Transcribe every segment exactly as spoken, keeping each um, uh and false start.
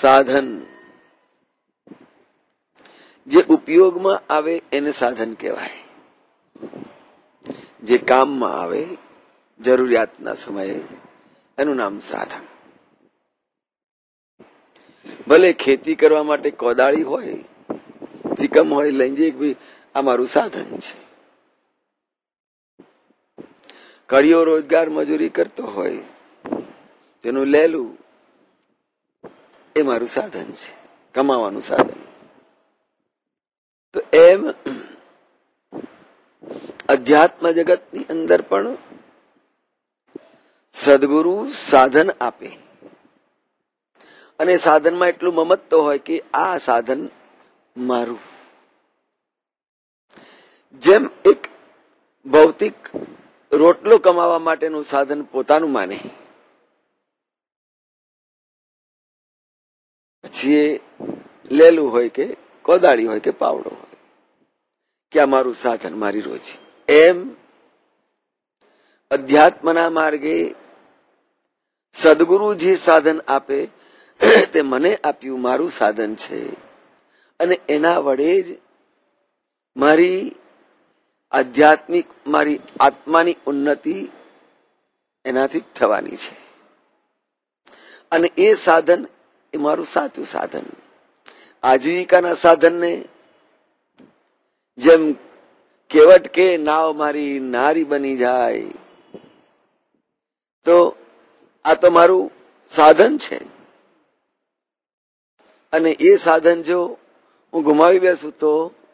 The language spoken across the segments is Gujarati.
સાધન જે ઉપયોગમાં આવે એને સાધન કહેવાય. જે કામમાં આવે જરૂરિયાતના સમયે એનું નામ સાધન. ભલે ખેતી કરવા માટે કોદાળી હોય, સિકમ હોય, લઈ જઈએ કે ભાઈ આ મારું સાધન છે. કડિયો રોજગાર મજૂરી કરતો હોય તેનું લેલું એ મારું સાધન છે, કમાવાનું સાધન. તો એમ અધ્યાત્મ જગતની અંદર પણ સદગુરુ સાધન આપે અને સાધનમાં એટલું મમત્વ હોય કે આ સાધન મારું. જેમ એક ભૌતિક રોટલો કમાવા માટેનું સાધન પોતાનું માને, પછી એ લેલું હોય કે કોદાળી હોય કે પાવડો હોય કે આ મારું સાધન, મારી રોજી. એમ અધ્યાત્મના માર્ગે સદગુરુ જે સાધન આપે તે મને આપ્યું, મારું સાધન છે અને એના વડે જ મારી આધ્યાત્મિક, મારી આત્માની ઉન્નતિ એનાથી જ થવાની છે. અને એ સાધન એ મારું સાચું સાધન. આજીવિકાના સાધનને જેમ કેવટ કે નાવ મારી નારી બની જાય, તો આ તો મારું સાધન છે અને એ સાધન જો હું ગુમાવી બેસું તો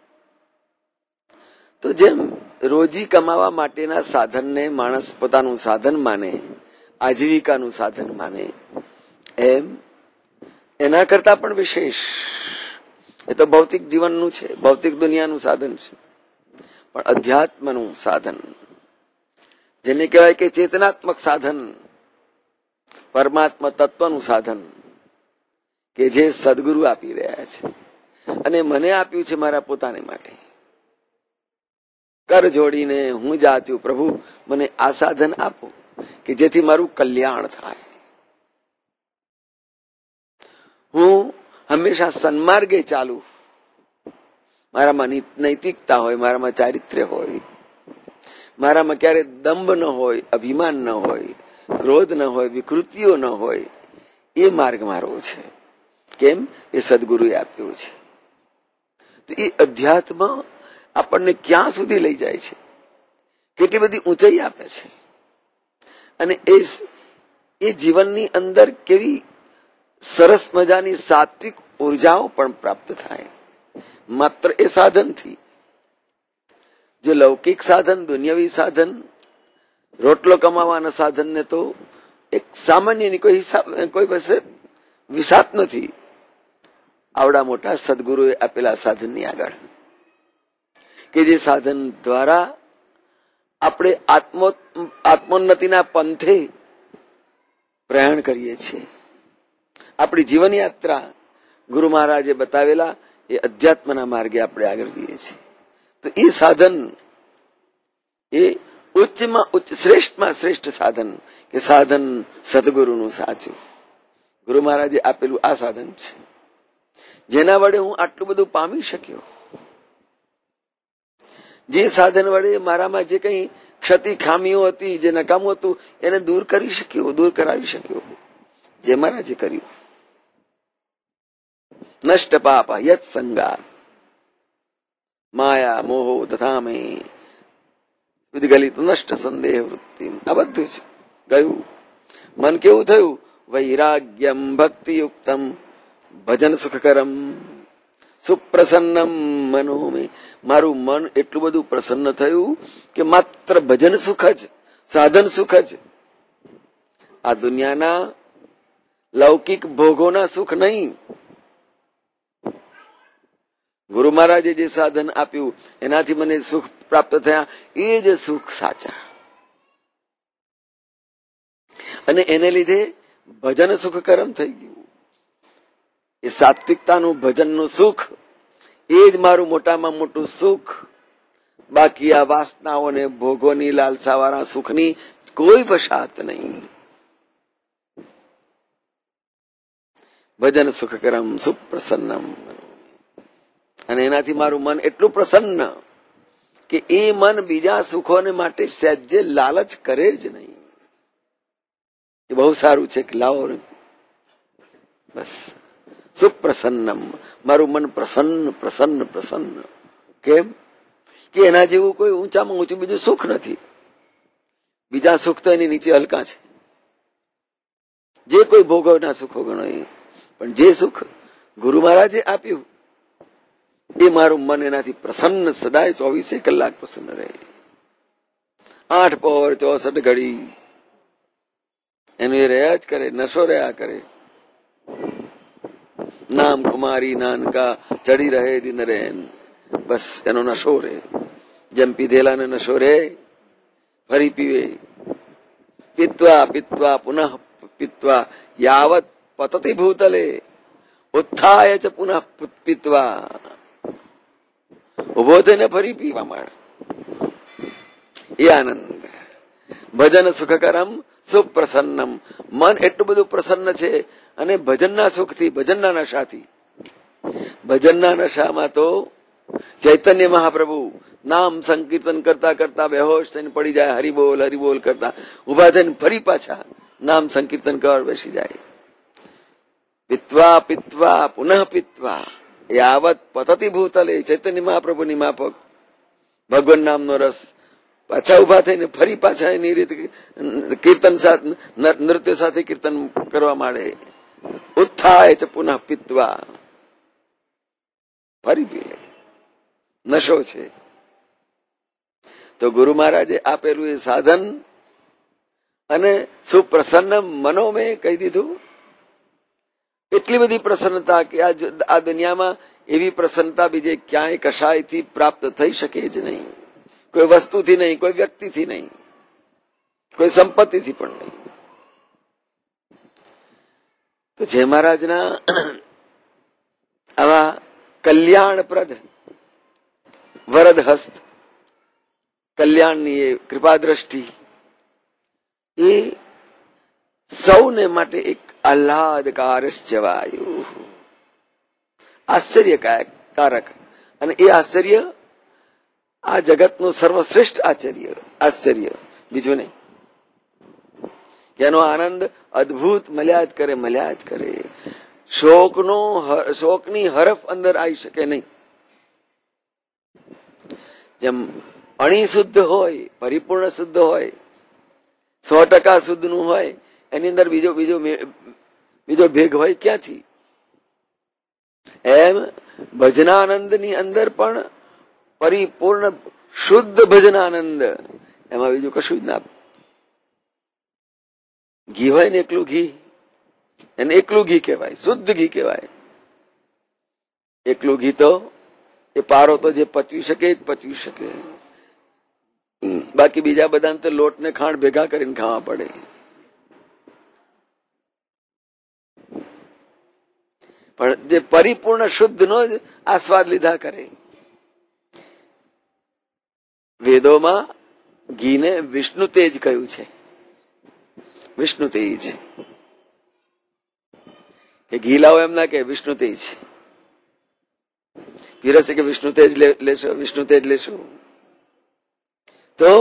તો જેમ રોજી કમાવા માટેના સાધનને માણસ પોતાનું સાધન માને, આજીવિકાનું સાધન માને, એમ એના કરતા પણ વિશેષ એ તો ભૌતિક જીવનનું છે, ભૌતિક દુનિયાનું સાધન છે. પણ અધ્યાત્મનું સાધન જેને કહેવાય કે ચેતનાત્મક સાધન, પરમાત્મા તત્વનું સાધન કે જે સદગુરુ આપી રહ્યા છે અને મને આપ્યું છે મારા પોતાને માટે. કર જોડીને હું જાચ્યું, પ્રભુ મને આ સાધન આપો કે જેથી મારું કલ્યાણ થાય. હું હંમેશા સન્માર્ગે ચાલુ, મારામાં નૈતિકતા હોય, મારામાં ચારિત્ર્ય હોય, મારામાં ક્યારે દંભ ન હોય, અભિમાન ન હોય, ક્રોધ ન હોય, વિકૃતિઓ ન હોય. એ માર્ગ મારો છે. કેમ? એ સદગુરુએ આપ્યો છે. તો એ અધ્યાત્મ આપણને ક્યાં સુધી લઈ જાય છે, કેટલી બધી ઊંચાઈ આપે છે અને એ એ જીવનની અંદર કેવી સરસ મજાની સાત્વિક ઉર્જાઓ પણ પ્રાપ્ત થાય માત્ર એ સાધનથી. જે લૌકિક સાધન, દુનિયાવી સાધન, રોટલો કમાવાના સાધનને તો એક સામાન્યની કોઈ હિસાબ, કોઈ પાસે વિસાત નથી આવડા મોટા સદગુરુએ આપેલા સાધનની આગળ, કે જે સાધન દ્વારા આપણે આત્મો આત્મોન્નતિના પંથે પ્રયાણ કરીએ છીએ. આપણી જીવન યાત્રા ગુરુ મહારાજે બતાવેલા એ અધ્યાત્મના માર્ગે આપણે આગળ જઈએ છીએ. તો એ સાધન એ ઉચ્ચમાં ઉચ્ચ, શ્રેષ્ઠમાં શ્રેષ્ઠ સાધન કે સાધન સદગુરુનું સાચું ગુરુ મહારાજે આપેલું આ સાધન છે, જેના વડે હું આટલું બધું પામી શક્યો. જે સાધન વડે મારામાં જે કઈ ક્ષતિ, ખામીઓ હતી, જે નકામું હતું, એને દૂર કરી શક્યો, દૂર કરાવી શક્યો, જે મહારાજે કર્યું. નષ્ટ પાપ યત સંગા માયા મોહો તથામે વિદગલિત નષ્ટ સંદેહ વૃત્તિ. આ બધું જ ગયું. મન કેવું થયું? વૈરાગ્યમ ભક્તિયુક્તમ ભજન સુખકરમ સુપ્રસન્નમ મનોમે. મારું મન એટલું બધું પ્રસન્ન થયું કે માત્ર ભજન સુખ જ, સાધન સુખ જ, આ દુનિયાના લૌકિક ભોગોના સુખ નહીં. ગુરુ મહારાજે જે સાધન આપ્યું એનાથી મને સુખ પ્રાપ્ત થયા, એ જ સુખ સાચા. અને એને લીધે ભજન સુખકરમ થઈ ગયું. એ સાત્વિકતાનું, ભજનનું સુખ એ જ મારું મોટામાં મોટું સુખ. બાકી આ વાસનાઓને, ભોગોની, લાલસાવાળા સુખની કોઈ વશાત નહીં. ભજન સુખકરમ સુપ્રસન્નમ. અને એનાથી મારું મન એટલું પ્રસન્ન કે એ મન બીજા સુખોને માટે સહેજે લાલચ કરે જ નહીં. એ બહુ સારું છે કે લાવો બસ સુપ્રસન્નમ. મારું મન પ્રસન્ન પ્રસન્ન પ્રસન્ન. કેમ કે એના જેવું કોઈ ઊંચામાં ઊંચું બીજું સુખ નથી. બીજા સુખ તો એની નીચે હલકા છે. જે કોઈ ભોગવના સુખો ગણો એ, પણ જે સુખ ગુરુ મહારાજે આપ્યું એ મારું મન એનાથી પ્રસન્ન સદાય ચોવીસે કલાક પ્રસન્ન રહે. આઠ પહોર ચોસઠ ઘડી એનું એ રહ્યા જ કરે, નશો રહ્યા કરે. નામ કુમારી નાનકા ચડી રહે દિન રેન. બસ એનો નશો રે. જેમ પીધેલાને નશો રે, ફરી પીવે. પીત્વા પીત્વા પુનઃ પીત્વા યાવત પતતિ ભૂતલે ઉત્થાય ચ પુનઃ પીત્વા. ઉભો થઈને ફરી પીવા માંડ. એ આનંદ. ભજન સુખકરમ સુપ્રસન્નમ. મન એટલું બધું પ્રસન્ન છે અને ભજનના સુખથી, ભજનના નશાથી. ભજનના નશામાં તો ચૈતન્ય મહાપ્રભુ નામ સંકીર્તન કરતા કરતા બેહોશ થઈને પડી જાય, હરિબોલ હરિબોલ કરતા ઉભા થઈને ફરી પાછા નામ સંકીર્તન કરવા બેસી જાય. પિત્વા પિત્વા પુનઃ પિત્વા યાવત પતતિ ભૂતલે. ચૈતન્ય મહાપ્રભુની માફક ભગવાન નામનો રસ. પાછા ઉભા થઈને ફરી પાછા એની રીતે કીર્તન સાથે, નૃત્ય સાથે કીર્તન કરવા માંડે. ઉત્થાય ચ પુનઃ પિત્વા. ફરી પી લે. નશો છે. તો ગુરુ મહારાજે આપેલું એ સાધન અને સુપ્રસન્ન મનો મેં કહી દીધું. એટલી બધી પ્રસન્નતા કે આ દુનિયામાં એવી પ્રસન્નતા બીજે ક્યાંય કશાયથી પ્રાપ્ત થઈ શકે જ નહીં. કોઈ વસ્તુથી નહીં, કોઈ વ્યક્તિથી નહીં, કોઈ સંપત્તિથી પણ નહીં. તો જય મહારાજના આવા કલ્યાણપ્રદ વરદ હસ્ત, કલ્યાણની એ કૃપા દ્રષ્ટિ એ સૌને માટે એક આહ્લાદકારસ્ય વાયુ, આશ્ચર્યકારક. અને એ આશ્ચર્ય આ જગતનું સર્વશ્રેષ્ઠ આશ્ચર્ય આશ્ચર્ય બીજું નહીં. કે એનો આનંદ અદભુત મળ્યા જ કરે, મળ્યા જ કરે. શોકનો શોકની હરફ અંદર આવી શકે નહીં. જેમ અણી શુદ્ધ હોય, પરિપૂર્ણ શુદ્ધ હોય, સો ટકા શુદ્ધ નું હોય, એની અંદર બીજો બીજો બીજો ભેગ હોય ક્યાંથી? એમ ભજનાનંદ ની અંદર પણ પરિપૂર્ણ શુદ્ધ ભજનાનંદ, એમાં બીજું કશું જ ના. ઘી હોય ને એકલું ઘી, એને એકલું ઘી કહેવાય, શુદ્ધ ઘી કહેવાય. એકલું ઘી તો એ પારો તો જે પચવી શકે જ પચવી શકે. બાકી બીજા બધા તો લોટ ને ખાંડ ભેગા કરીને ખાવા પડે. પણ જે પરિપૂર્ણ શુદ્ધ નો જ આસ્વાદ લીધા કરે. વેદોમાં ઘીને વિષ્ણુ તેજ કહ્યું છે. વિષ્ણુ તેજ કે ઘી લાવો એમ ના કે વિષ્ણુ તેજ. પીરસે કે વિષ્ણુ તેજ લેશો, વિષ્ણુ તેજ લેશો. તો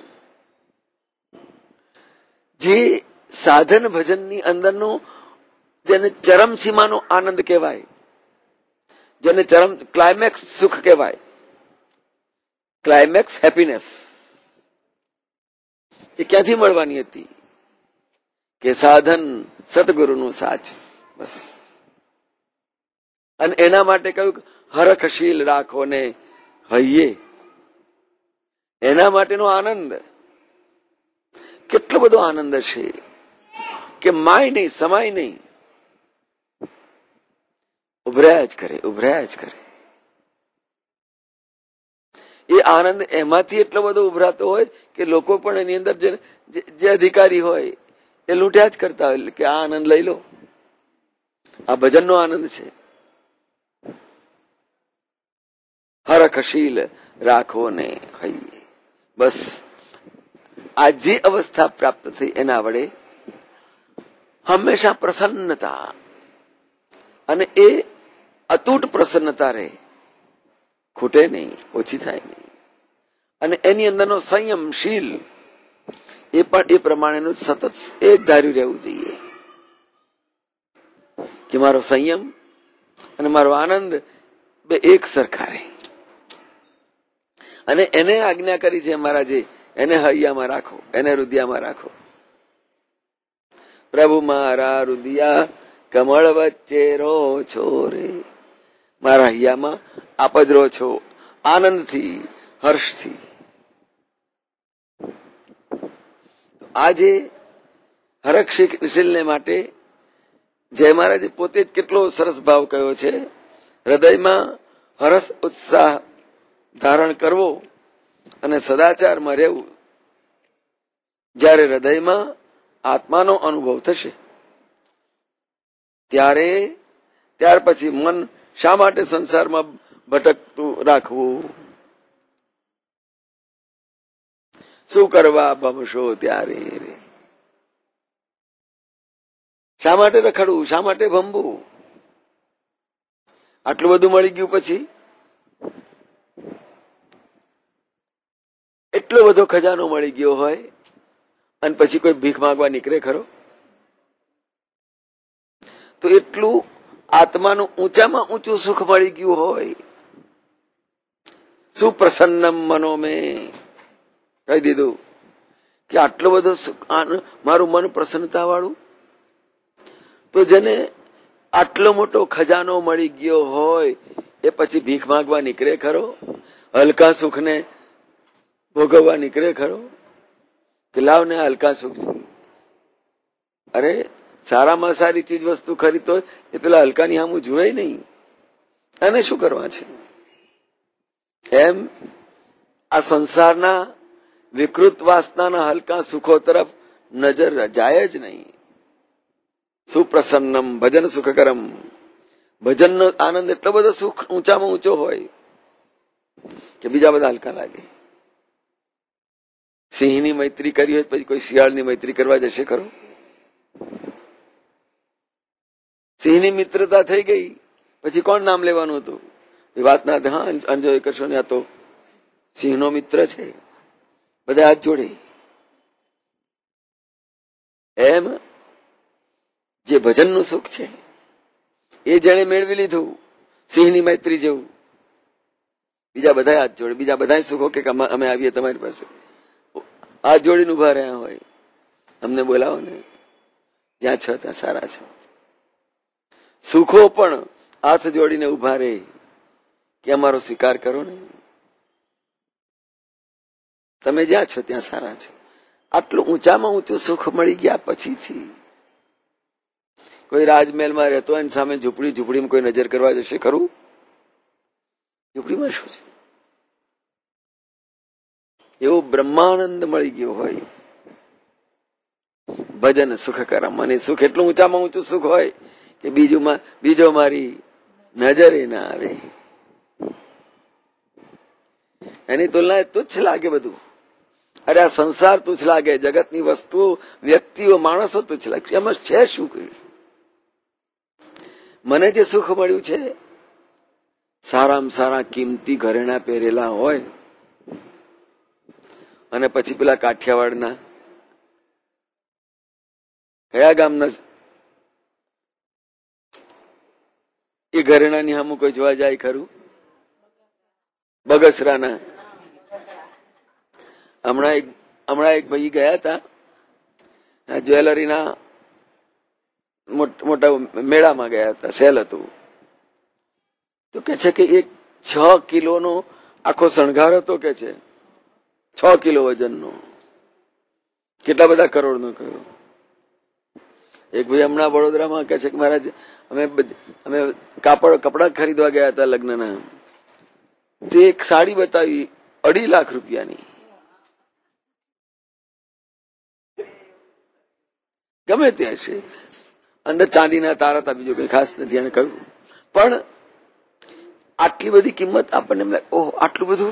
જે સાધન ભજનની અંદરનો જેને ચરમ સીમાનો આનંદ કહેવાય, જેને ચરમ ક્લાઇમેક્સ સુખ કહેવાય, ક્લાઇમેક્સ હેપીનેસ, એ ક્યાંથી મળવાની હતી? કે સાધન સતગુરુનું સાચ. બસ. અને એના માટે કહ્યું હરખશીલ રાખો ને હૈયે. એના માટેનો આનંદ કેટલો બધો આનંદ છે કે માય નહીં, સમાય નહીં, ઉભરાયા જ કરે, ઉભરાયા જ કરે. એ આનંદ એમાંથી એટલો બધો ઉભરાતો હોય કે લોકો પણ એની અંદર જે અધિકારી હોય એ લૂંટ્યા જ કરતા હોય કે આ આનંદ લઈ લો, આ ભજનનો આનંદ છે. હરખશીલ રાખો ને હૈયે. બસ આ જે અવસ્થા પ્રાપ્ત થઈ એના વડે હંમેશા પ્રસન્નતા, અને એ અતૂટ પ્રસન્નતા રહે, ખૂટે નહીં, ઓછી થાય નહીં. અને એની અંદરનો સંયમશીલ એ પણ એ પ્રમાણેનું સતત એક ધાર્યું રહેવું જોઈએ કે મારો સંયમ અને મારો આનંદ બે એક સરખા રહે. અને એને આજ્ઞા કરી છે મહારાજે, એને હૈયામાં રાખો, એને રુદિયામાં રાખો. પ્રભુ મારા રુદિયા કમળ વચ્ચે રો છો રે, મારા હૈયામાં આપ જ રહો છો આનંદથી, હર્ષથી. આજે હરક્ષશીલને માટે જય મહારાજે પોતે જ કેટલો સરસ ભાવ કયો છે, હૃદયમાં હરસ ઉત્સાહ ધારણ કરવો અને સદાચારમાં રહેવું. જ્યારે હૃદયમાં આત્માનો અનુભવ થશે ત્યારે ત્યાર પછી મન શા માટે સંસારમાં ભટકતું રાખવું, શું કરવા ભમશો ત્યારે, શા માટે રખડવું, શા માટે ભમવું? આટલું બધું મળી ગયું પછી, એટલો બધો ખજાનો મળી ગયો હોય અને પછી કોઈ ભીખ માંગવા નીકળે ખરો? તો એટલું આત્માનું ઊંચામાં ઊંચું સુખ મળી ગયું હોય, સુપ્રસન્નમ મનો મેં કહી દીધું કે આટલો બધો સુખ, મારું મન પ્રસન્નતા વાળું. તો જેને આટલો મોટો ખજાનો મળી ગયો હોય એ પછી ભીખ માંગવા નીકળે ખરો? હલકા સુખને ભોગવવા નીકળે ખરો? કે લાવ ને હલકા સુખ છે. અરે સારામાં સારી ચીજ વસ્તુ ખરીદતો એ પેલા હલકાની સામું જોવે નહીં, અને શું કરવા છે? એમ આ સંસારના વિકૃત વાસનાના હલકા સુખો તરફ નજર જાય જ નહીં. સુપ્રસન્નમ ભજન સુખકરમ, ભજનનો આનંદ એટલો બધો સુખ ઊંચામાં ઊંચો હોય કે બીજા બધા હલકા લાગે. સિંહની મૈત્રી કરી હોય પછી કોઈ શિયાળની મૈત્રી કરવા જશે ખરો? સિંહની મિત્રતા થઈ ગઈ પછી કોણ નામ લેવાનું હતું? એ વાત ના, હા અંજોય કરશો ને, આ તો સિંહનો મિત્ર છે, બધા હાથ જોડે. એમ જે ભજનનું સુખ છે એ જેને મેળવી લીધું સિંહની મૈત્રી જેવું, બીજા બધા હાથ જોડે, બીજા બધા સુખો કે અમે આવીએ તમારી પાસે, હાથ જોડીને ઉભા રહ્યા હોય, અમને બોલાવો ને, જ્યાં છો ત્યાં સારા છો. સુખો પણ હાથ જોડીને ઉભા રહે કે અમારો સ્વીકાર કરો ને, તમે જ્યાં છો ત્યાં સારા છો. આટલું ઊંચામાં ઊંચું સુખ મળી ગયા પછીથી કોઈ રાજમહેલમાં રહેતો હોય સામે ઝૂંપડી ઝૂંપડીમાં કોઈ નજર કરવા જશે ખરું? ઝૂંપડીમાં શું છે? એવો બ્રહ્માનંદ મળી ગયો હોય. ભજન સુખ કરમ, અને સુખ એટલું ઊંચામાં ઊંચું સુખ હોય કે બીજું બીજો મારી નજરે ના આવે. એની તુલના તુચ્છ લાગે બધું. અરે આ સંસાર તુચ્છ લાગે, જગતની વસ્તુઓ, વ્યક્તિઓ, માણસો તુચ્છ લાગે. એમાં છે શું કર્યું? મને જે સુખ મળ્યું છે, સારામાં સારા કિંમતી ઘરેણા પહેરેલા હોય અને પછી પેલા કાઠિયાવાડના કયા ગામના એ ઘરેણાની સામું કોઈ જોવા જાય ખરું? બગસરાના. હમણાં એક હમણાં એક ભાઈ ગયા હતા જ્વેલરીના મોટા મેળામાં ગયા હતા, સેલ હતું. તો કે છે કે એક છ કિલોનો આખો શણગાર હતો, કે છે છ કિલો વજનનો, કેટલા બધા કરોડનો કયો. એક ભાઈ હમણાં વડોદરામાં કે છે કે મહારાજ અમે અમે કાપડ કપડા ખરીદવા ગયા હતા લગ્નના, તે એક સાડી બતાવી અઢી લાખ રૂપિયાની. ગમે તે હશે, અંદર ચાંદીના તારા હતા, બીજું કઈ ખાસ નથી એને કહ્યું. પણ આટલી બધી કિંમત આપણને એમ લાગે, ઓહ આટલું બધું,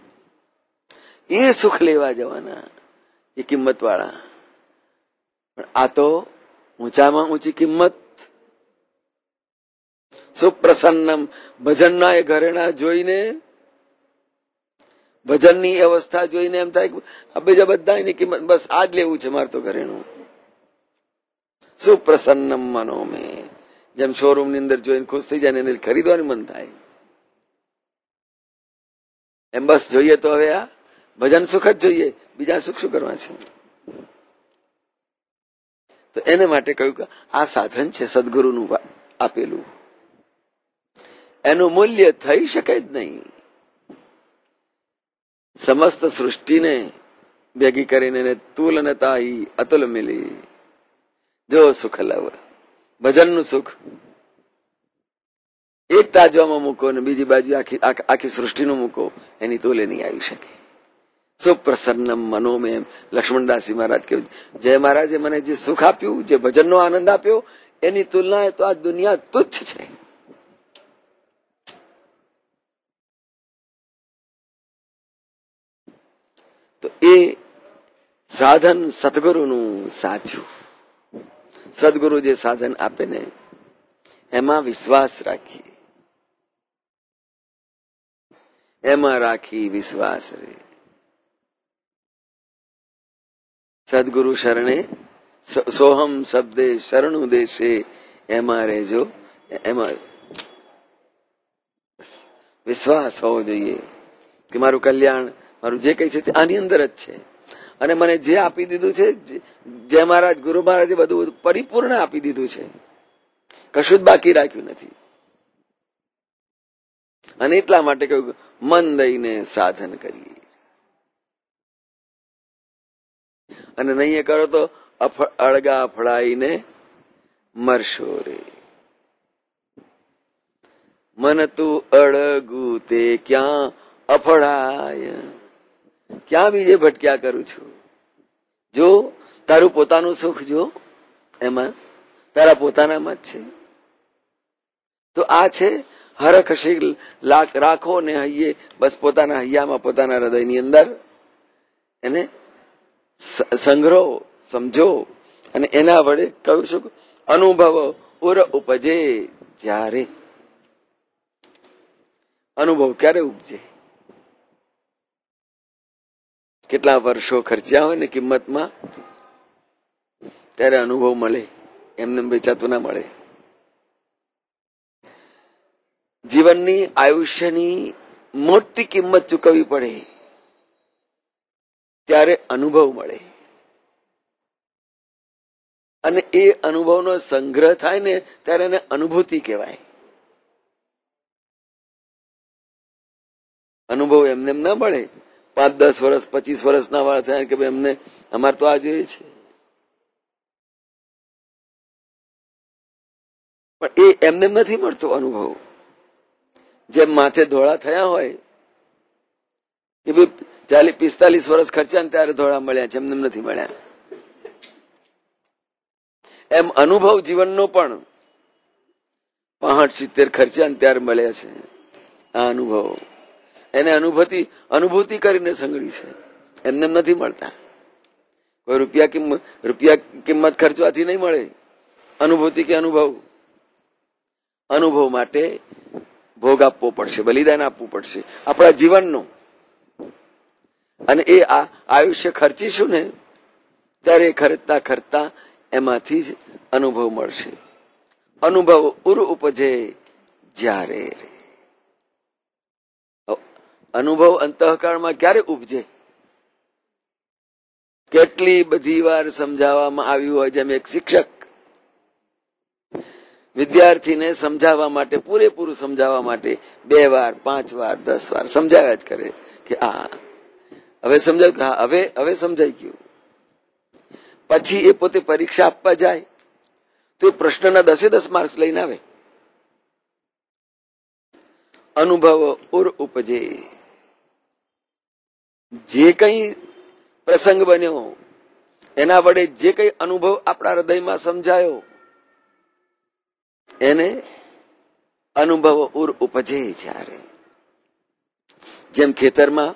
એ સુખ લેવા જવાના એ કિંમત વાળા. પણ આ તો ઊંચામાં ઊંચી કિંમત સુપ્રસન્નમ ભજનના એ ઘરેણા જોઈને, ભજનની અવસ્થા જોઈને એમ થાય કે આ બીજા બધા એની કિંમત બસ આ જ લેવું છે મારે તો ઘરેણું. સુપ્રસન્નમ મનો મે, જેમ શોરૂમ ની અંદર જોઈને ખુશ થઈ જાય ને એને ખરીદવાનું મન થાય, એમ બસ જોઈએ તો હવે આ ભજન સુખ જ જોઈએ, બીજા સુખ શું કરવા છે. તો એને માટે કહ્યું કે આ સાધન છે સદગુરુનું આપેલું, એનું મૂલ્ય થઈ શકે જ નહીં. સમસ્ત સૃષ્ટિને ભેગી કરીને તુલ અને તાહી અતુલ મિલી, જો સુખ લવ ભજનનું સુખ એક તાજવામાં મૂકો ને બીજી બાજુ આખી આખી સૃષ્ટિનું મૂકો, એની તોલે નહીં આવી શકે. સુપ્રસન્નમ મનોમેમ લક્ષ્મણદાસજી મહારાજ કહ્યું, જય મહારાજે મને જે સુખ આપ્યું, જે ભજનનો આનંદ આપ્યો, એની તુલનાએ તો આ દુનિયા તુચ્છ છે. તો એ સાધન સદગુરુનું સાચું. સદગુરુ જે સાધન આપે ને એમાં વિશ્વાસ રાખીએ, એમાં રાખી વિશ્વાસ રે. સદગુરુ શરણે સોહમ શબ્દે શરણુ દેશે, એમાં રહેજો, એમાં વિશ્વાસ હોવો જોઈએ કે મારું કલ્યાણ, મારું જે કઈ છે તે આની અંદર જ છે. અને મને જે આપી દીધું છે, જે મહારાજ ગુરુ મહારાજે બધું પરિપૂર્ણ આપી દીધું છે, કશું જ બાકી રાખ્યું નથી. અને એટલા માટે કહ્યું મન દઈને સાધન કરીએ, અને નહીં કરો તો અળગા અફડાઈને મરશો રે. મન તું અળગું તે ક્યાં અફડાય, ક્યાં બીજે ભટક્યા કરું છું. જો તારું પોતાનું સુખ જો, એમાં તારા પોતાનામાં જ છે. તો આ છે હરખ શીલ રાખો ને હૈયે, બસ પોતાના હૈયામાં, પોતાના હૃદયની અંદર એને સંગ્રહો, સમજો, અને એના વડે કહું છું અનુભવ ઉર ઉપજે. જ્યારે અનુભવ ક્યારે ઉપજે? કેટલા વર્ષો ખર્ચ્યા હોય ને કિંમતમાં, ત્યારે અનુભવ મળે, એમને વેચાતું ના મળે. જીવનની આયુષ્યની મોટી કિંમત ચૂકવવી પડે, ત્યારે અનુભવ મળે. અને એ અનુભવનો સંગ્રહ થાય ને ત્યારે એને અનુભૂતિ કહેવાય. અનુભવ એમને એમ ના મળે. પાંચ દસ વર્ષ પચીસ વર્ષના વાળા થયા કે ભાઈ એમને અમારે તો આ જોઈએ છે, પણ એ એમને નથી મળતો અનુભવ. જેમ માથે ધોળા થયા હોય કે ભાઈ ચાલીસ પિસ્તાલીસ વર્ષ ખર્ચ્યા ને ત્યારે ધોળા મળ્યા છે, એમને નથી મળ્યા. એમ અનુભવ જીવનનો પણ પાંસઠ સિત્તેર ખર્ચ્યા ને ત્યારે મળ્યા છે. આ અનુભવ એને અનુભૂતિ અનુભૂતિ કરીને સંગળી છે, એમને નથી મળતા. કોઈ રૂપિયા કિંમત રૂપિયા કિંમત ખર્ચવાથી નહીં મળે અનુભૂતિ કે અનુભવ. અનુભવ માટે ભોગ આપવો પડશે, બલિદાન આપવું પડશે આપણા જીવનનું. અને એ આ આયુષ્ય ખર્ચીશું ને ત્યારે ખર્ચતા ખર્ચતા એમાંથી જ અનુભવ મળશે. અનુભવ ઉર ઉપજે જ્યારે. અનુભવ અંતઃકરણમાં ક્યારે ઉપજે? કેટલી બધી વાર સમજાવવામાં આવ્યું હોય, જેમ એક શિક્ષક વિદ્યાર્થીને સમજાવવા માટે, પૂરેપૂરું સમજાવવા માટે બે વાર પાંચ વાર દસ વાર સમજાવ્યા જ કરે કે આ હવે સમજાયું, હા હવે હવે સમજાઈ ગયું. પછી એ પોતે પરીક્ષા આપવા જાય તો એ પ્રશ્નના દસે દસ માર્ક્સ લઈને આવે. અનુભવ ઉર ઉપજે. જે કઈ પ્રસંગ બન્યો એના વડે જે કઈ અનુભવ આપણા હૃદયમાં સમજાયો એને અનુભવ ઉર ઉપજે જ્યારે. જેમ ખેતરમાં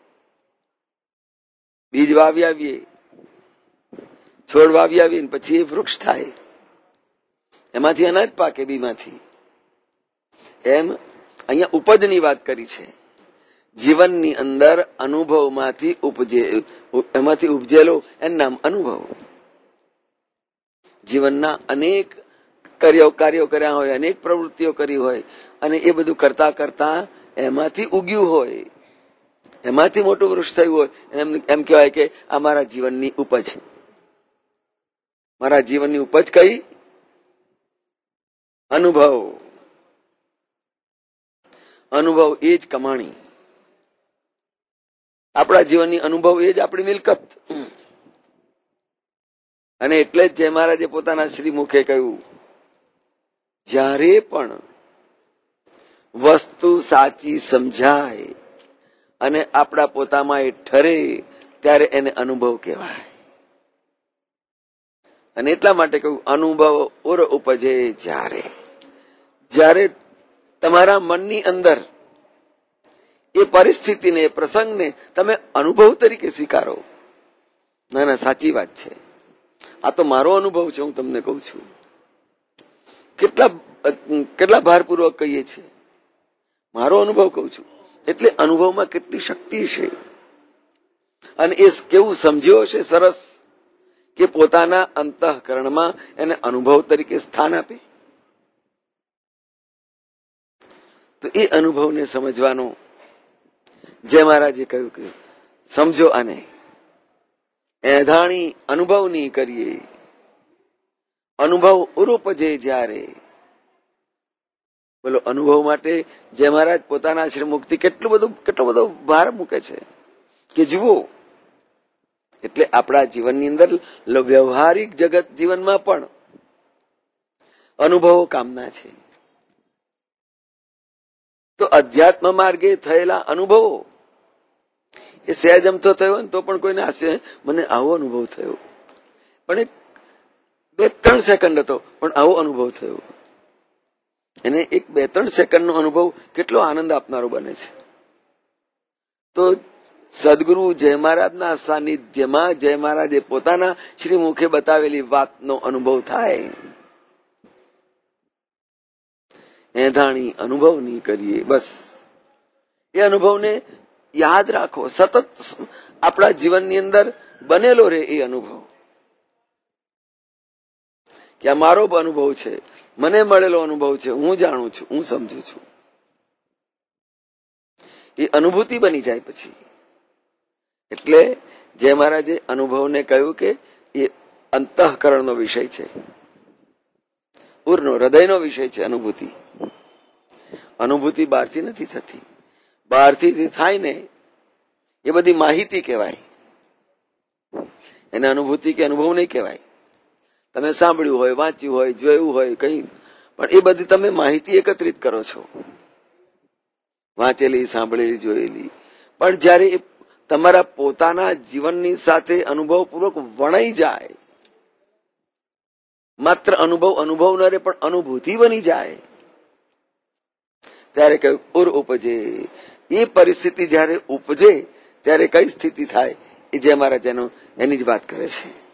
બીજ વાવી આવીએ, છોડ વાવી આવીએ, પછી એ વૃક્ષ થાય, એમાંથી અનાજ પાકે બીમાંથી. એમ અહીંયા ઉપજની વાત કરી છે. જીવનની અંદર અનુભવમાંથી ઉપજે, એમાંથી ઉપજેલો એનું નામ અનુભવ. જીવનના અનેક કાર્યો કાર્યો કર્યા હોય, અનેક પ્રવૃત્તિઓ કરી હોય, અને એ બધું કરતા કરતા એમાંથી ઉગ્યું હોય, એમાંથી મોટું વૃક્ષ થયું હોય, એમ એમ કહેવાય કે આ મારા જીવનની ઉપજ. મારા જીવનની ઉપજ કઈ? અનુભવ. અનુભવ એ જ કમાણી. આપણા જીવનની અનુભવ એ જ આપણી મિલકત. અને એટલે જ જય મહારાજે પોતાના શ્રીમુખે કહ્યું, જ્યારે પણ વસ્તુ સાચી સમજાય અને આપણા પોતામાં એ ઠરે ત્યારે એને અનુભવ કહેવાય. અને એટલા માટે કહ્યું, અનુભવ ઓર ઉપજે જ્યારે. જ્યારે તમારા મનની અંદર એ પરિસ્થિતિને, એ પ્રસંગને તમે અનુભવ તરીકે સ્વીકારો. ના ના, સાચી વાત છે, આ તો મારો અનુભવ છે, હું તમને કહું છું. કેટલા કેટલા ભારપૂર્વક કહીએ છીએ, મારો અનુભવ કહું છું. એટલે અનુભવમાં કેટલી શક્તિ છે. અને એ કેવું સમજ્યો છે સરસ, કે પોતાના અંતઃકરણમાં એને અનુભવ તરીકે સ્થાન આપે. તો એ અનુભવને સમજવાનો જય મહારાજે કહ્યું કે સમજો આને, એધાણી અનુભવની કરીએ. અનુભવ ઉરુપજે જ્યારે. બોલો, અનુભવ માટે જય મહારાજ પોતાના શ્રીમુખથી કેટલું બધું કેટલો બધો ભાર મૂકે છે કે જુઓ. એટલે આપણા જીવનની અંદર વ્યવહારિક જગત જીવનમાં પણ અનુભવો કામના છે. તો અધ્યાત્મ માર્ગે થયેલા અનુભવો એ સહેજ અમથો થયો ને તો પણ કોઈને હશે, મને આવો અનુભવ થયો, પણ એક બે ત્રણ સેકન્ડ હતો, પણ આવો અનુભવ થયો. એને એક બે ત્રણ સેકન્ડનો અનુભવ કેટલો આનંદ આપનારો બને છે. તો સદગુરુ જય મહારાજના સાનિધ્યમાં જય મહારાજે પોતાના શ્રી મુખે બતાવેલી વાતનો અનુભવ થાય. એધાણી અનુભવની કરીએ. બસ એ અનુભવને યાદ રાખો, સતત આપણા જીવનની અંદર બનેલો રહે એ અનુભવ, કે આ મારો અનુભવ છે, મને મળેલો અનુભવ છે, હું જાણું છું, હું સમજુ છું. એ અનુભૂતિ બની જાય પછી. એટલે જય મહારાજે અનુભવને કહ્યું કે એ અંતઃકરણનો વિષય છે, ઉરનો હૃદયનો વિષય છે. અનુભૂતિ અનુભૂતિ બહારથી નથી થતી. બહારથી થાય ને એ બધી માહિતી કહેવાય, એને અનુભૂતિ કે અનુભવ નહીં કહેવાય. તમે સાંભળ્યું હોય, વાંચ્યું હોય, જોયું હોય કઈ, પણ એ બધી તમે માહિતી એકત્રિત કરો છો, વાંચેલી, સાંભળેલી, જોયેલી. પણ જયારે એ તમારા પોતાના જીવનની સાથે અનુભવપૂર્વક વણાઈ જાય, માત્ર અનુભવ અનુભવ ન રહે પણ અનુભૂતિ બની જાય, ત્યારે કયું ઉર ઉપજે. એ પરિસ્થિતિ જયારે ઉપજે ત્યારે કઈ સ્થિતિ થાય એ જે મહારાજ એનો એની જ વાત કરે છે.